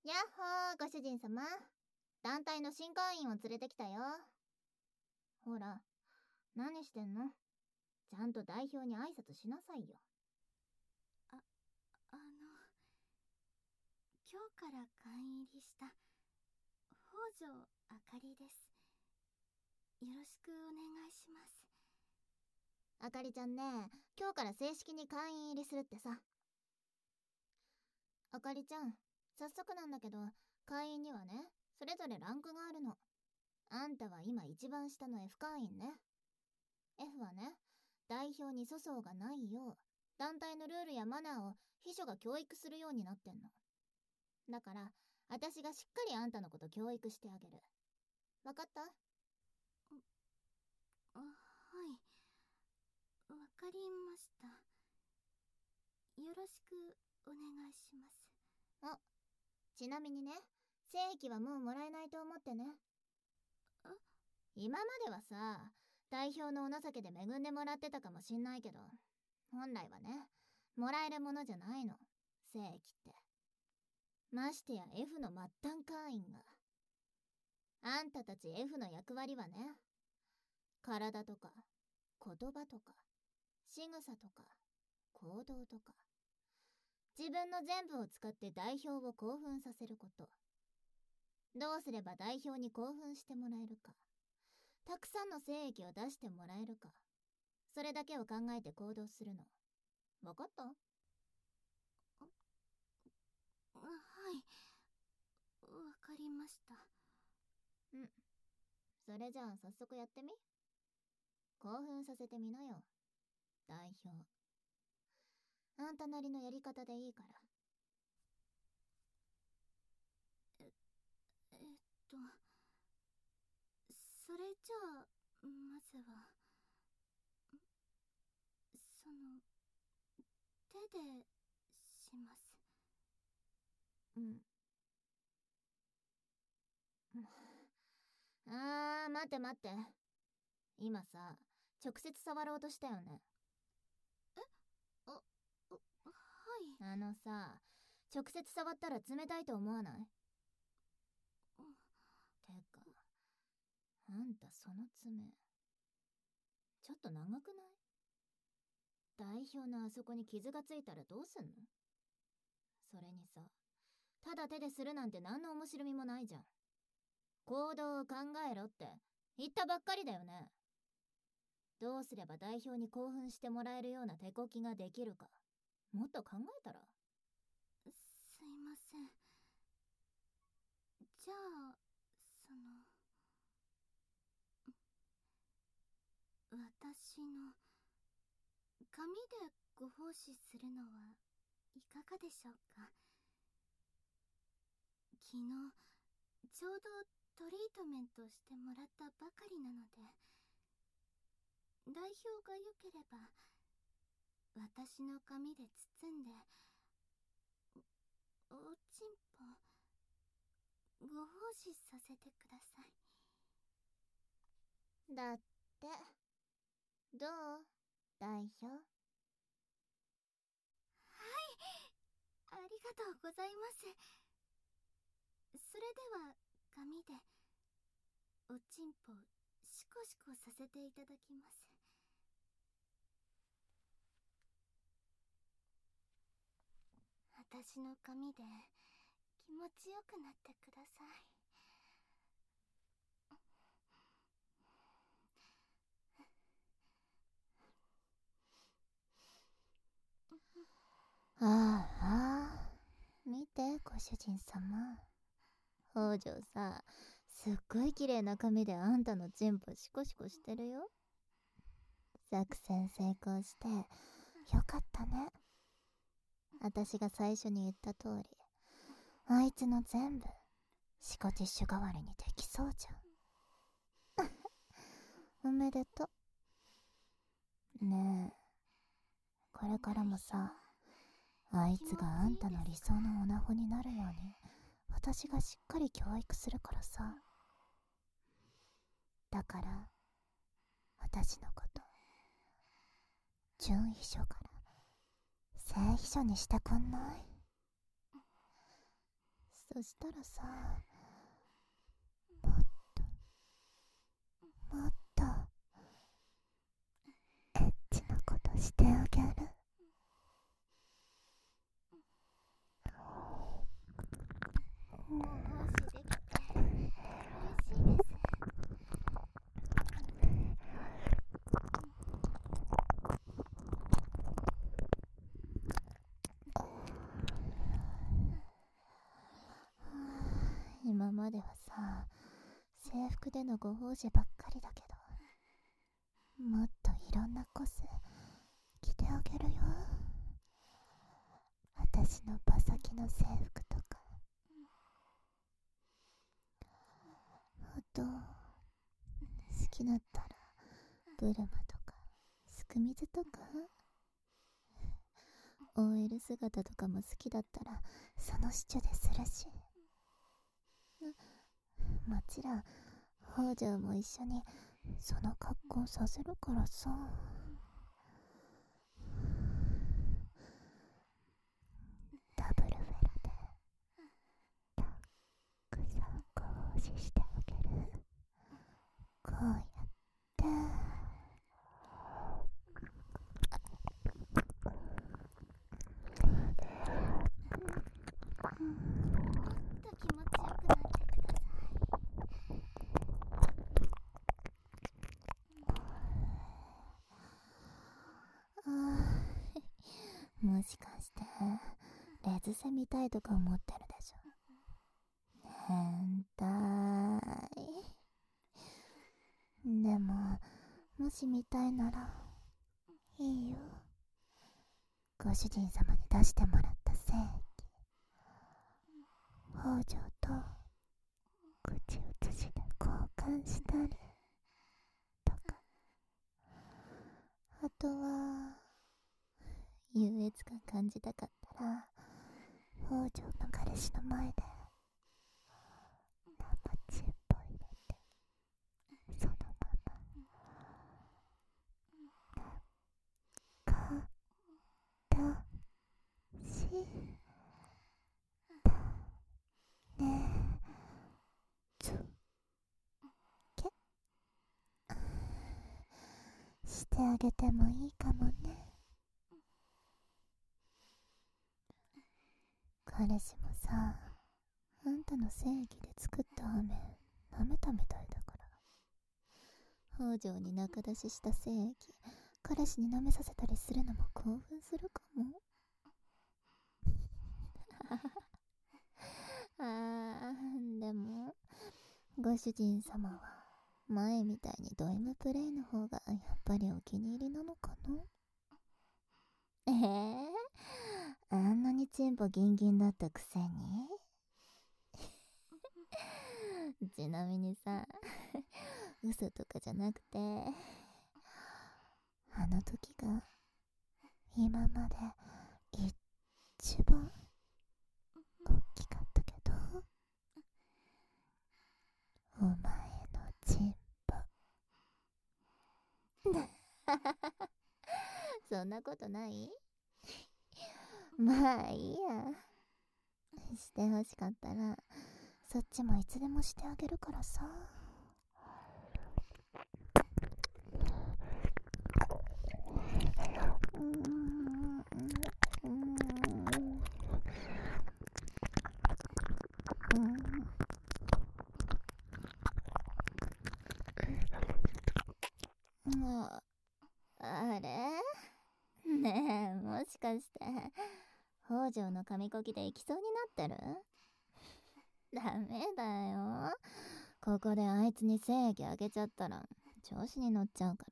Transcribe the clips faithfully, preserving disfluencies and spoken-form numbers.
やっほー、ご主人様。団体の新会員を連れてきたよ。ほら、何してんの？ちゃんと代表に挨拶しなさいよ。 あ、あの、今日から会員入りした北条あかりです。よろしくお願いします。 あかりちゃんね、今日から正式に会員入りするってさ。あかりちゃん、早速なんだけど、会員にはね、それぞれランクがあるの。あんたは今一番下の F 会員ね。F はね、代表に粗相がないよう、団体のルールやマナーを秘書が教育するようになってんの。だから、私がしっかりあんたのこと教育してあげる。わかった？ あ、はい。わかりました。よろしくお願いします。 あ、ちなみにね、正規はもうもらえないと思ってね。今まではさ、代表のお情けで恵んでもらってたかもしんないけど、本来はね、もらえるものじゃないの、正規って。ましてや F の末端会員が。あんたたち F の役割はね、体とか、言葉とか、仕草とか、行動とか、自分の全部を使って代表を興奮させること。どうすれば代表に興奮してもらえるか、たくさんの精液を出してもらえるか、それだけを考えて行動するの。わかった？ あ、はい。わかりました。 うん。それじゃあ早速やってみ。興奮させてみなよ、代表。あんたなりのやり方でいいから。 え、えっと、それじゃあ、まずは、その、手でします。 うん。あー、待って待って。今さ、直接触ろうとしたよね。 え？あ、はい。 あのさ、直接触ったら冷たいと思わない？てか、あんたその爪、ちょっと長くない？代表のあそこに傷がついたらどうすんの？それにさ、ただ手でするなんて何の面白みもないじゃん。行動を考えろって言ったばっかりだよね。どうすれば代表に興奮してもらえるような手こきができるか、もっと考えたら？ すいません。じゃあ、その、私の紙でご奉仕するのはいかがでしょうか。昨日ちょうどトリートメントしてもらったばかりなので、代表が良ければ私の紙で包んでお、おちんぽご奉仕させてください。 だって。どう、代表？はい、 ありがとうございます。それでは紙でおちんぽシコシコさせていただきます。私の髪で気持ちよくなってください。 ああ、見てご主人様。北条さ、すっごい綺麗な髪であんたのチンポシコシコしてるよ。作戦成功してよかったね。私が最初に言った通り、あいつの全部シコティッシュ代わりにできそうじゃん。おめでとう。ねえ、これからもさ、あいつがあんたの理想のオナホになるように私がしっかり教育するからさ。だから私のこと準秘書から正秘書にしてくんない？ そしたらさ、もっともっとエッチなことしてあげる。 ご奉仕できて嬉しいです。 今まではさ、制服でのご奉仕ばっかりだけど、もっといろんな個性着てあげるよ。私の馬先の制服とか、あと好きだったらブルマとかすく水とか オーエル 姿とかも好きだったらその視聴でするし、もちろん北条も一緒にその格好させるからさ。ダブルフェラでたくさんご奉仕してあげる。こうやってもっと気持ちよくなってください。 もしかしてレズセ見たいとか思ってるでしょ。変態。でももし見たいならいいよ。ご主人様に出してもらった正規、北条と口移しで交換したりとか、あとは優越感感じたかったら北条の彼氏の前で生チンポ入れて、そのままかたしたねつけしてあげてもいいかもね。彼氏もさ、あんたの正義で作った飴舐めたみたいだから、北条に仲出しした正義彼氏に舐めさせたりするのも興奮するかも。あー、でもご主人様は前みたいにド M プレイの方がやっぱりお気に入りなのかな。えー、あんなにチンポギンギンだったくせにちなみにさ、嘘とかじゃなくて、あの時が今まで一番大きかったけど、お前のチンポそんなことない？まあいいや。してほしかったらそっちもいつでもしてあげるからさ。うーん、うーん、うん、もうあれねえ、もしかして北条の髪こきで行きそうになってる？ダメだよ。ここであいつに正義あげちゃったら調子に乗っちゃうから。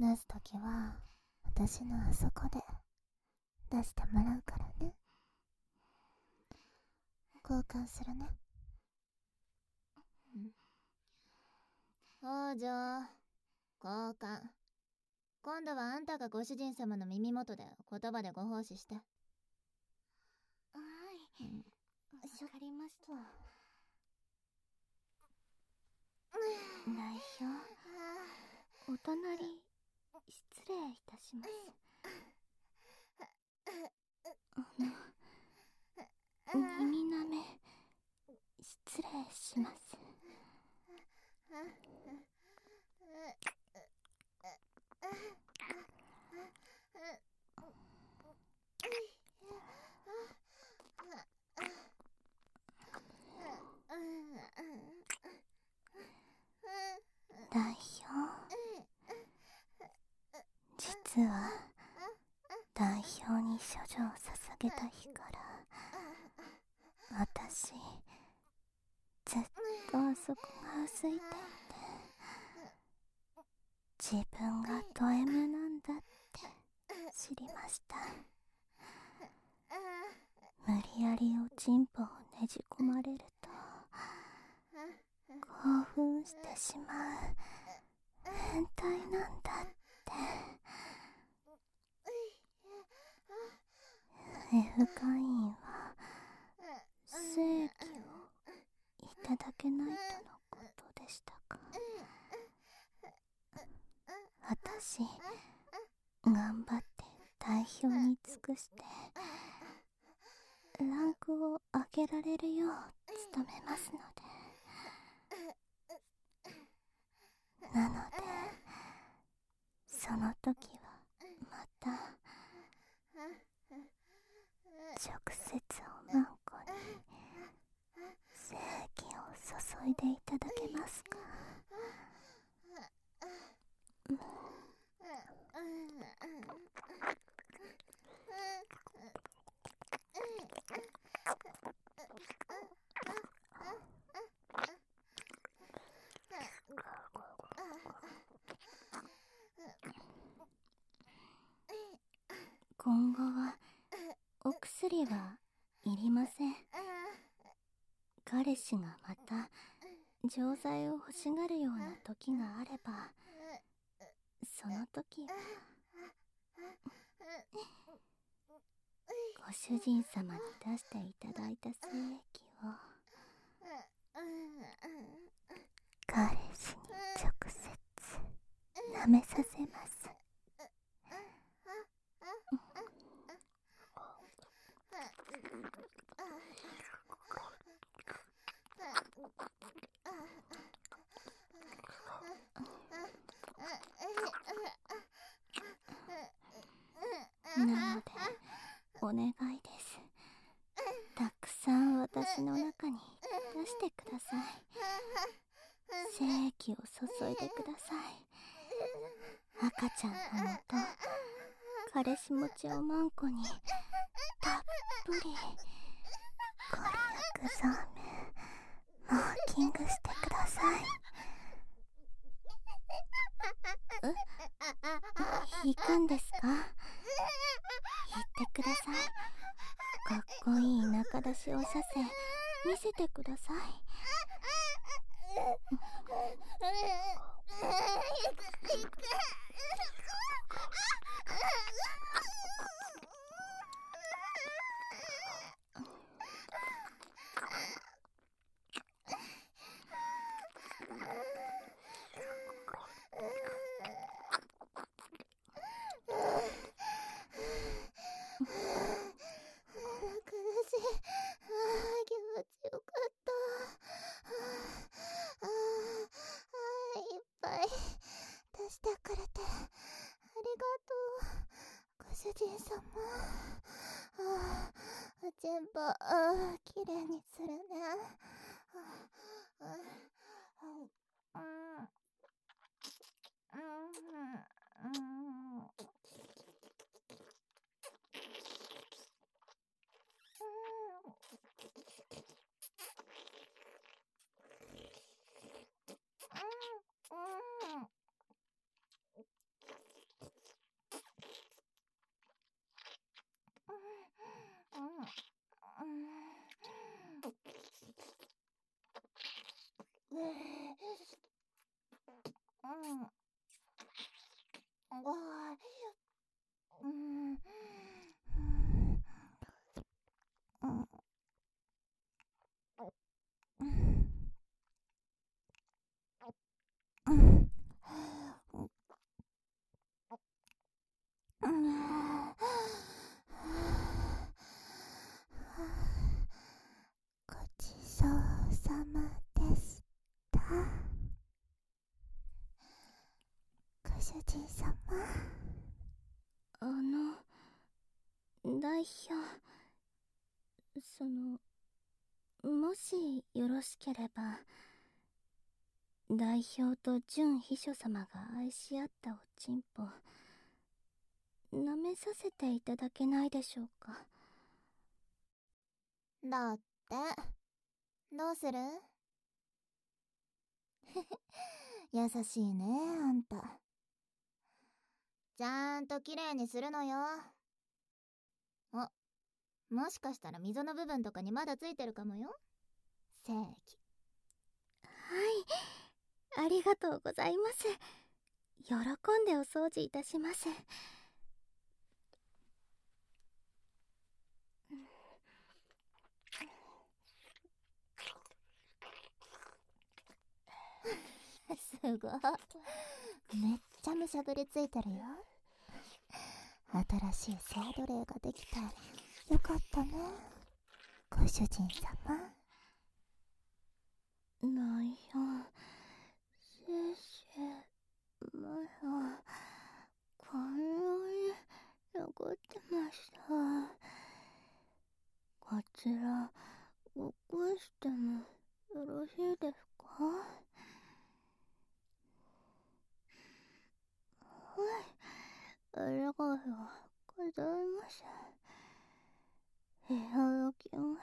出すときは私のあそこで出してもらうからね。交換するね。うん、北条、交換。今度はあんたがご主人様の耳元で言葉でご奉仕して。 はい、うん、わかりました。代表、お隣失礼いたします。あの耳なめ失礼します。代表、実は代表に処女を捧げた日から私ずっとあそこがうずいていて、自分がド エム なんだって知りました。無理やりおちんぽをねじ込まれると興奮してしまう変態なんだって。F 会員は精液をいただけないとのことでしたか。私頑張って代表に尽くしてランクを上げられるよう努めますので。なのでその時はまた直接おまんこに精液を注いでいただけますか。今後はお薬はいりません。彼氏がまた錠剤を欲しがるような時があれば、その時はご主人様に出していただいた精液を彼氏に直接舐めさせます。なのでお願いです。たくさん私の中に出してください。精液を注いでください。赤ちゃんのもと彼氏持ちおまんこにたっぷりご利益そうめマーキングしてください。え？引くんですか？言ってください。かっこいい中出しをさせ見せてください。主人様、ああ、全部きれいにするね。ああ、うんうんうんうん主人様。あの、代表、その、もしよろしければ、代表と準秘書様が愛し合ったおちんぽ、舐めさせていただけないでしょうか。 だって、どうする？優しいね、あんた。ちゃんと綺麗にするのよ。あ、もしかしたら溝の部分とかにまだついてるかもよ。正義。 はい、ありがとうございます。喜んでお掃除いたします。 すごい。めっちゃむしゃぶりついてるよ。新しいセイドレイができてよかったね、ご主人様。 代表、先生、まだこんなに残ってました。こちら起こしてもよろしいですか？はい、ありがとうございます。いただきます。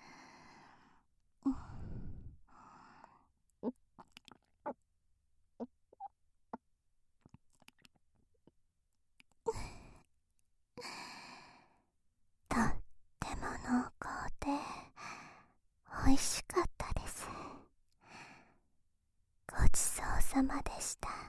とっても濃厚で美味しかったです。ごちそうさまでした。